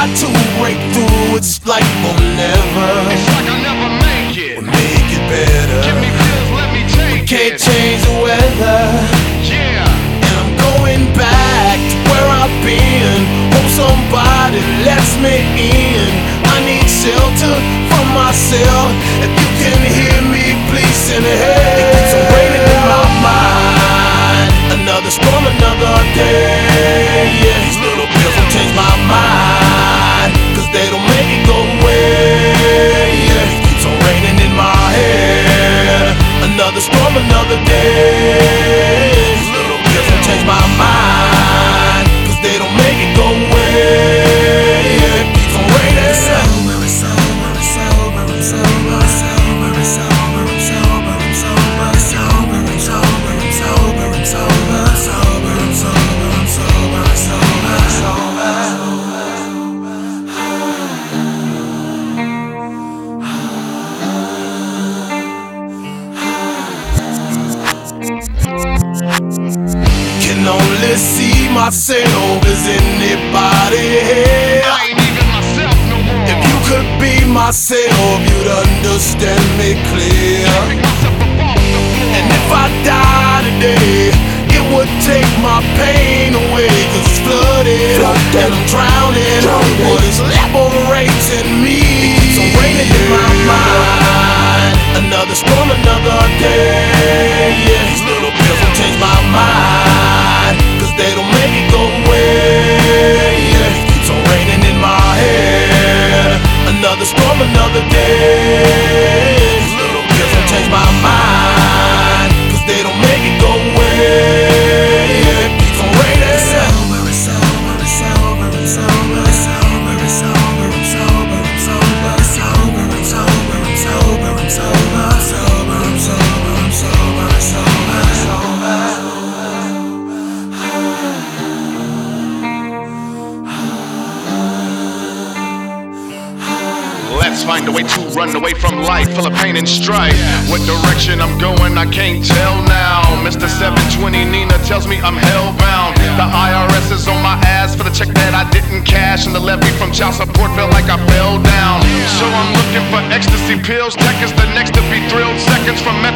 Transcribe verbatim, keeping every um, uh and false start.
got to break through. It's like we'll never. It's like I'll never make it. We'll make it better. Give me pills, let me take We can't it. change the weather. Yeah. And I'm going back to where I've been. Hope somebody lets me in. I need shelter from myself. If you can hear me, please send help. It keeps on raining in my mind. Another storm, another day. Yeah, these little pills will change my mind, cause they don't make it go away. Yeah, it keeps on raining in my head. Another storm, another day. These little pills will change my mind, cause they don't make it go away. Yeah, it keeps on raining. It's over, it's over, it's over, it's over, it's over, it's over, it's over, it's over, it's over, it's over, it's over, it's over, it's over, it's over, it's over, it's over, it's over. Can only see myself. Is anybody here? I ain't even myself no more. If you could be myself, you'd understand me clear. Pick myself up off the floor. And if I die today, it would take my pain away, cause it's flooded, and I'm drowning. What is liberating me? It keeps on raining in my mind. Another storm, another day. Yeah, these little pills will change my mind, cause they don't make it go away. Yeah, it keeps on raining in my head. Another storm, another day. These little pills will change my mind, cause they don't make it go away. Yeah, it keeps on raining. It's over, it's over, it's over, it's over, it's over, it's over, it's over, it's over, it's over, it's over, it's over, it's over, it's over, it's over, it's over, it's over, it's over, it's over. Let's find a way to run away from life full of pain and strife. What direction I'm going, I can't tell now. Mister seven twenty Nina tells me I'm hellbound. The I R S is on my ass for the check that I didn't cash, and the levy from child support felt like I fell down. So I'm looking for ecstasy pills. Tech is the next to be thrilled. Seconds from